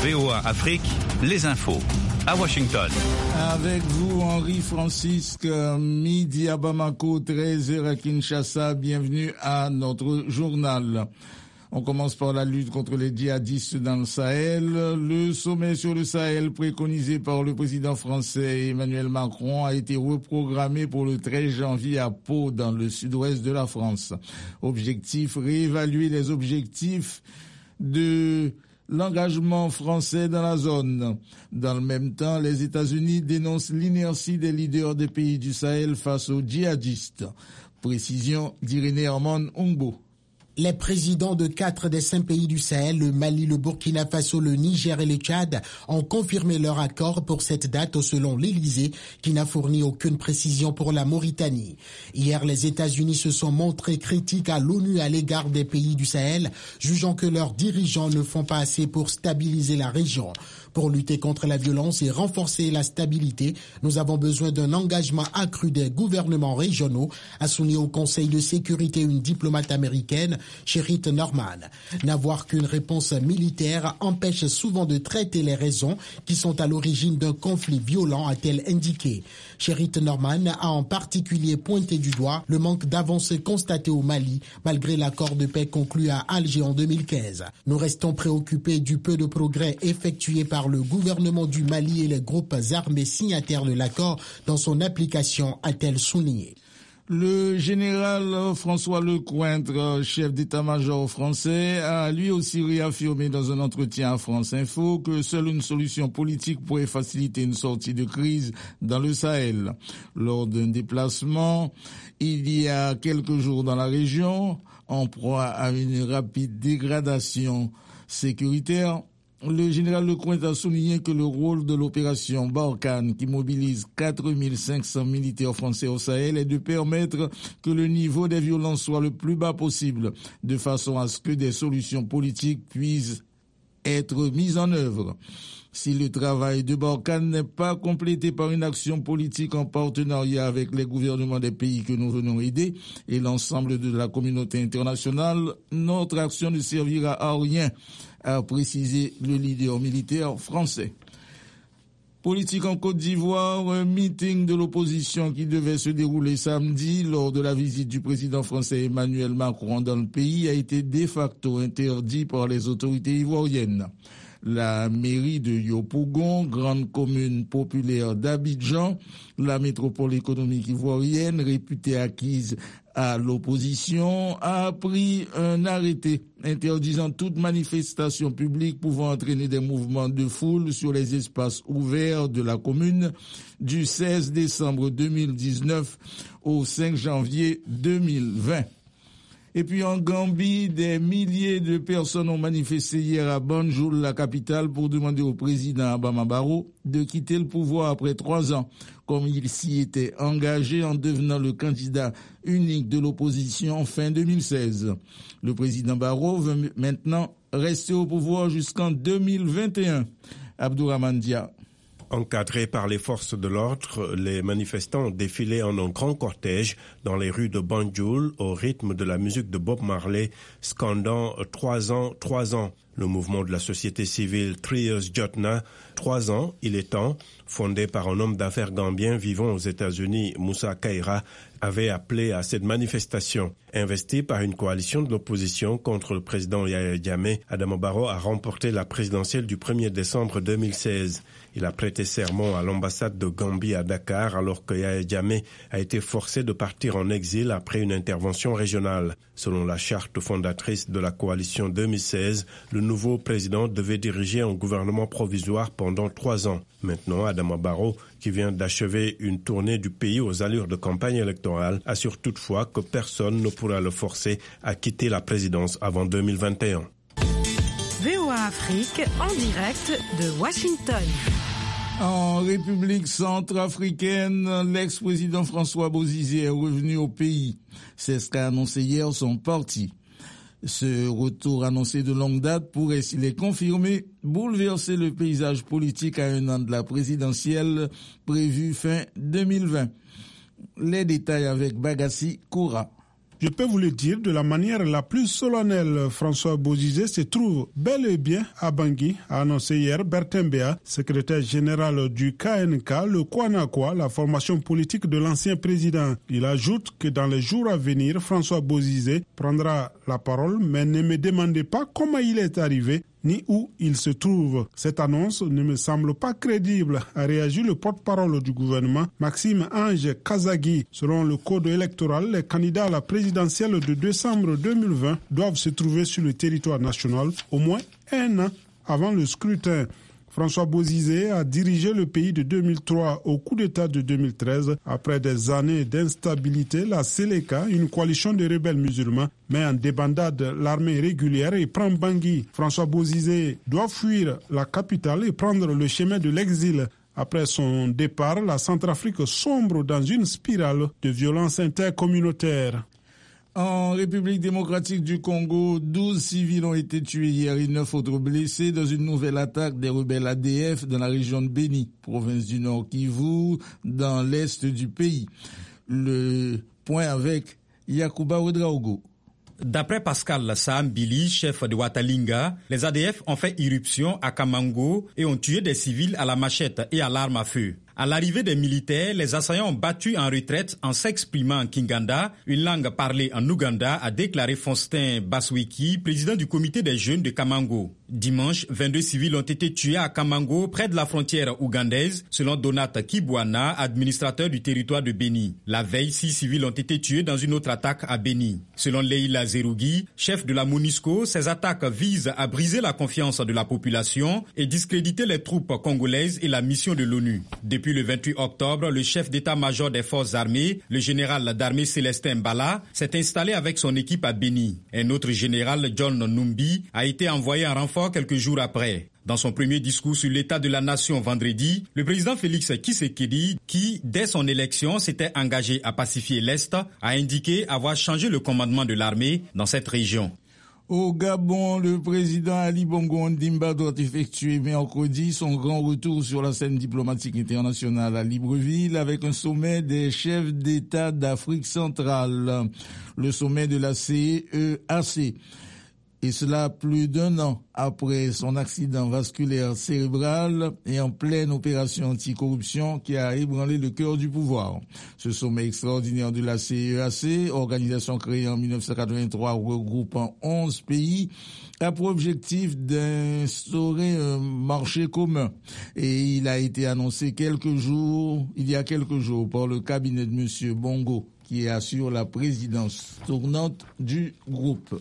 VOA Afrique, les infos. À Washington. Avec vous, Henri Francisque, midi à Bamako, 13h à Kinshasa. Bienvenue à notre journal. On commence par la lutte contre les djihadistes dans le Sahel. Le sommet sur le Sahel préconisé par le président français Emmanuel Macron a été reprogrammé pour le 13 janvier à Pau, dans le sud-ouest de la France. Objectif, réévaluer les objectifs de l'engagement français dans la zone. Dans le même temps, les États-Unis dénoncent l'inertie des leaders des pays du Sahel face aux djihadistes. Précision d'Irénée Herman Ongbo. Les présidents de 4 des 5 pays du Sahel, le Mali, le Burkina Faso, le Niger et le Tchad, ont confirmé leur accord pour cette date selon l'Élysée, qui n'a fourni aucune précision pour la Mauritanie. Hier, les États-Unis se sont montrés critiques à l'ONU à l'égard des pays du Sahel, jugeant que leurs dirigeants ne font pas assez pour stabiliser la région. Pour lutter contre la violence et renforcer la stabilité, nous avons besoin d'un engagement accru des gouvernements régionaux, a souligné au Conseil de sécurité une diplomate américaine, Sherrit Norman. N'avoir qu'une réponse militaire empêche souvent de traiter les raisons qui sont à l'origine d'un conflit violent, a-t-elle indiqué. Sherrit Norman a en particulier pointé du doigt le manque d'avancées constaté au Mali, malgré l'accord de paix conclu à Alger en 2015. Nous restons préoccupés du peu de progrès effectué par le gouvernement du Mali et les groupes armés signataires de l'accord dans son application, a-t-elle souligné. Le général François Lecointre, chef d'état-major français, a lui aussi réaffirmé dans un entretien à France Info que seule une solution politique pourrait faciliter une sortie de crise dans le Sahel. Lors d'un déplacement, il y a quelques jours dans la région, en proie à une rapide dégradation sécuritaire, le général Lecointre a souligné que le rôle de l'opération Barkhane, qui mobilise 4500 militaires français au Sahel, est de permettre que le niveau des violences soit le plus bas possible, de façon à ce que des solutions politiques puissent être mises en œuvre. Si le travail de Barkhane n'est pas complété par une action politique en partenariat avec les gouvernements des pays que nous venons aider et l'ensemble de la communauté internationale, notre action ne servira à rien, a précisé le leader militaire français. Politique en Côte d'Ivoire, un meeting de l'opposition qui devait se dérouler samedi lors de la visite du président français Emmanuel Macron dans le pays a été de facto interdit par les autorités ivoiriennes. La mairie de Yopougon, grande commune populaire d'Abidjan, la métropole économique ivoirienne, réputée acquise à l'opposition, a pris un arrêté interdisant toute manifestation publique pouvant entraîner des mouvements de foule sur les espaces ouverts de la commune du 16 décembre 2019 au 5 janvier 2020. Et puis en Gambie, des milliers de personnes ont manifesté hier à Banjul, la capitale, pour demander au président Adama Barrow de quitter le pouvoir après 3 ans, comme il s'y était engagé en devenant le candidat unique de l'opposition fin 2016. Le président Barrow veut maintenant rester au pouvoir jusqu'en 2021. Abdourahmane Dia. Encadrés par les forces de l'ordre, les manifestants ont défilé en un grand cortège dans les rues de Banjul au rythme de la musique de Bob Marley, scandant 3 ans, 3 ans. Le mouvement de la société civile 3 Years Jotna, 3 ans, il est temps, fondé par un homme d'affaires gambien vivant aux États-Unis, Moussa Kaira, avait appelé à cette manifestation. Investi par une coalition de l'opposition contre le président Yahya Jammeh, Adama Barrow a remporté la présidentielle du 1er décembre 2016. Il a prêté serment à l'ambassade de Gambie à Dakar alors que Yahya Jammeh a été forcé de partir en exil après une intervention régionale. Selon la charte fondatrice de la coalition 2016, le nouveau président devait diriger un gouvernement provisoire pendant 3 ans. Maintenant, Adama Barrow, qui vient d'achever une tournée du pays aux allures de campagne électorale, assure toutefois que personne ne pourra le forcer à quitter la présidence avant 2021. VOA Afrique, en direct de Washington. En République centrafricaine, l'ex-président François Bozizé est revenu au pays. C'est ce qu'a annoncé hier son parti. Ce retour annoncé de longue date pourrait, s'il est confirmé, bouleverser le paysage politique à 1 an de la présidentielle prévue fin 2020. Les détails avec Bagassi Koura. Je peux vous le dire de la manière la plus solennelle. François Bozizé se trouve bel et bien à Bangui, a annoncé hier Bertin Béa, secrétaire général du KNK, le Kwanakwa, la formation politique de l'ancien président. Il ajoute que dans les jours à venir, François Bozizé prendra la parole, mais ne me demandez pas comment il est arrivé ni où il se trouve. Cette annonce ne me semble pas crédible, a réagi le porte-parole du gouvernement, Maxime Ange Kazagui. Selon le code électoral, les candidats à la présidentielle de décembre 2020 doivent se trouver sur le territoire national au moins un an avant le scrutin. François Bozizé a dirigé le pays de 2003 au coup d'État de 2013. Après des années d'instabilité, la Seleka, une coalition de rebelles musulmans, met en débandade l'armée régulière et prend Bangui. François Bozizé doit fuir la capitale et prendre le chemin de l'exil. Après son départ, la Centrafrique sombre dans une spirale de violence intercommunautaire. En République démocratique du Congo, 12 civils ont été tués hier et 9 autres blessés dans une nouvelle attaque des rebelles ADF dans la région de Béni, province du Nord Kivu, dans l'est du pays. Le point avec Yacouba Ouedraogo. D'après Pascal Sahambili, chef de Watalinga, les ADF ont fait irruption à Kamango et ont tué des civils à la machette et à l'arme à feu. À l'arrivée des militaires, les assaillants ont battu en retraite en s'exprimant en Kinganda, une langue parlée en Ouganda, a déclaré Faustin Basweki, président du comité des jeunes de Kamango. Dimanche, 22 civils ont été tués à Kamango, près de la frontière ougandaise, selon Donat Kibwana, administrateur du territoire de Béni. La veille, 6 civils ont été tués dans une autre attaque à Béni. Selon Leila Zerougui, chef de la MONUSCO, ces attaques visent à briser la confiance de la population et discréditer les troupes congolaises et la mission de l'ONU. Depuis le 28 octobre, le chef d'état-major des forces armées, le général d'armée Célestin Mbala, s'est installé avec son équipe à Béni. Un autre général, John Numbi, a été envoyé en renfort quelques jours après. Dans son premier discours sur l'état de la nation vendredi, le président Félix Tshisekedi, qui, dès son élection, s'était engagé à pacifier l'Est, a indiqué avoir changé le commandement de l'armée dans cette région. Au Gabon, le président Ali Bongo Ondimba doit effectuer mercredi son grand retour sur la scène diplomatique internationale à Libreville avec un sommet des chefs d'État d'Afrique centrale, le sommet de la CEAC. Et cela plus d'un an après son accident vasculaire cérébral et en pleine opération anticorruption qui a ébranlé le cœur du pouvoir. Ce sommet extraordinaire de la CEAC, organisation créée en 1983 regroupant 11 pays, a pour objectif d'instaurer un marché commun. Et il a été annoncé il y a quelques jours par le cabinet de M. Bongo qui assure la présidence tournante du groupe.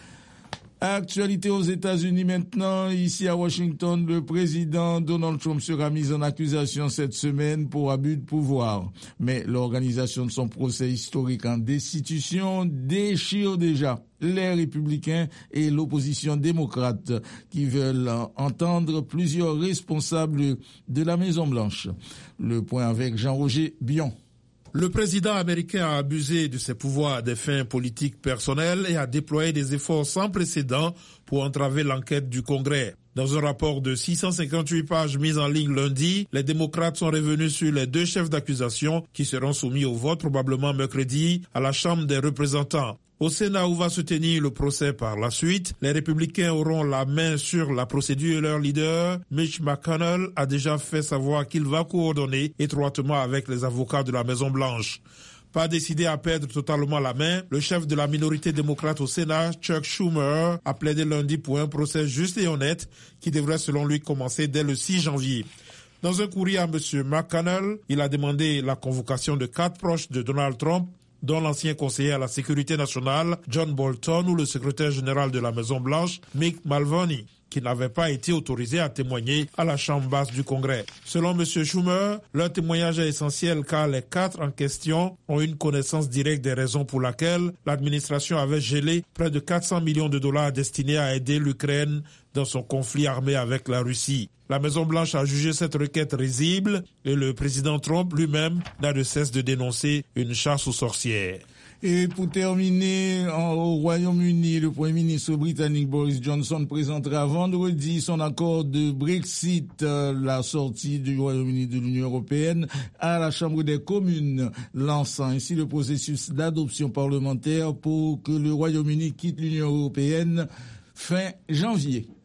Actualité aux États-Unis maintenant. Ici à Washington, le président Donald Trump sera mis en accusation cette semaine pour abus de pouvoir. Mais l'organisation de son procès historique en destitution déchire déjà les républicains et l'opposition démocrate qui veulent entendre plusieurs responsables de la Maison-Blanche. Le point avec Jean-Roger Bion. Le président américain a abusé de ses pouvoirs à des fins politiques personnelles et a déployé des efforts sans précédent pour entraver l'enquête du Congrès. Dans un rapport de 658 pages mis en ligne lundi, les démocrates sont revenus sur les 2 chefs d'accusation qui seront soumis au vote probablement mercredi à la Chambre des représentants. Au Sénat où va se tenir le procès par la suite, les républicains auront la main sur la procédure et leur leader, Mitch McConnell, a déjà fait savoir qu'il va coordonner étroitement avec les avocats de la Maison-Blanche. Pas décidé à perdre totalement la main, le chef de la minorité démocrate au Sénat, Chuck Schumer, a plaidé lundi pour un procès juste et honnête qui devrait selon lui commencer dès le 6 janvier. Dans un courrier à M. McConnell, il a demandé la convocation de 4 proches de Donald Trump, dont l'ancien conseiller à la sécurité nationale, John Bolton, ou le secrétaire général de la Maison-Blanche, Mick Mulvaney, qui n'avaient pas été autorisés à témoigner à la Chambre basse du Congrès. Selon M. Schumer, leur témoignage est essentiel car les 4 en question ont une connaissance directe des raisons pour lesquelles l'administration avait gelé près de 400 millions de dollars destinés à aider l'Ukraine dans son conflit armé avec la Russie. La Maison-Blanche a jugé cette requête risible et le président Trump lui-même n'a de cesse de dénoncer une chasse aux sorcières. Et pour terminer, au Royaume-Uni, le Premier ministre britannique Boris Johnson présentera vendredi son accord de Brexit, la sortie du Royaume-Uni de l'Union européenne, à la Chambre des communes, lançant ainsi le processus d'adoption parlementaire pour que le Royaume-Uni quitte l'Union européenne fin janvier.